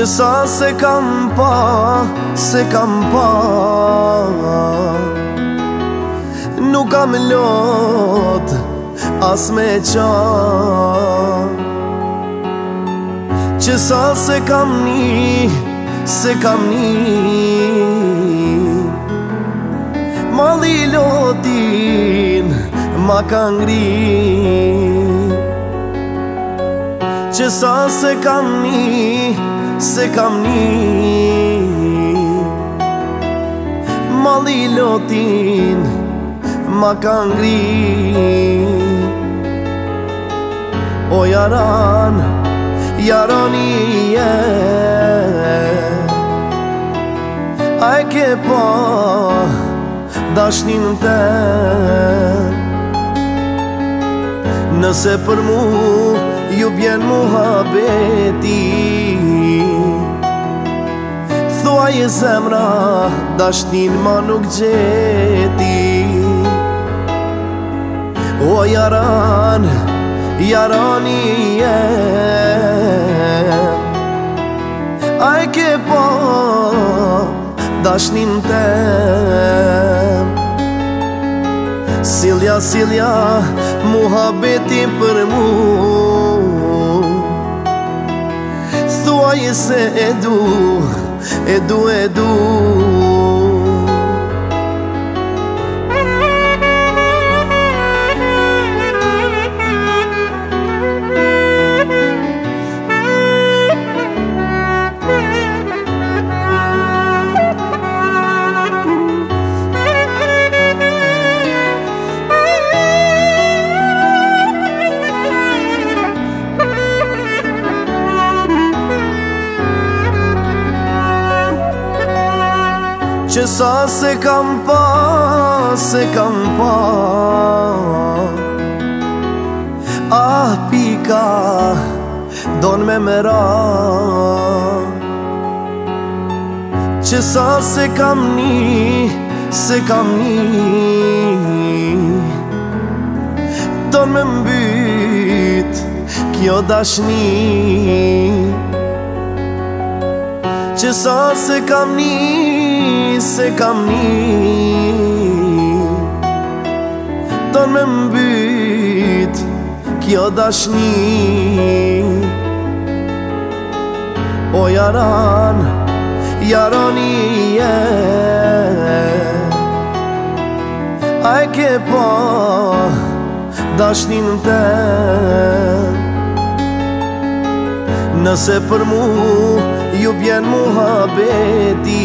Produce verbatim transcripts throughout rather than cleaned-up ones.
që sa se kam pa, se kam pa. Nuk kam lot as me qa, që sa se kam ni, se kam ni. Mali lotin ma ka ngri, që sa se kam ni, se kam ni. Mali lotin ma ka ngri. O jaran, jarani je, a e ke pa dashnin te? Nëse për mu ju bjen muhabeti, thuaj e zemra dashnin ma nuk gjeti. O jaran, jarani je, a e ke pa dashnin te? Silja, silja, muhabeti për mu, thuaj se e du, e du, e du. Që sa se kam pa, se kam pa. Ah, pika, don me mera. Që sa se kam ni, se kam ni. Don me mbyt kjo dashni, që sa se kam ni, se kam ni. Don me mbyt kjo dashni. O jaran, jarani je, a e ke pa dashnin te? Nëse për mu ju bjen muhabeti,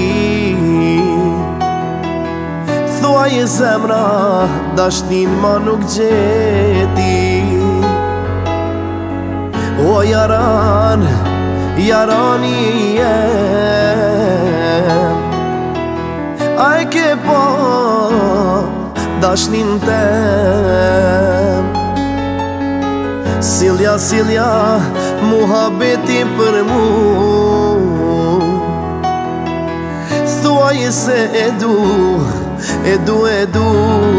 thuaj e zemra dashnin ma nuk gjeti. O jaran, jarani je, a e ke pa dashnin te? Silja, silja, muhabeti për mu, thuaj se e du, e du, e du.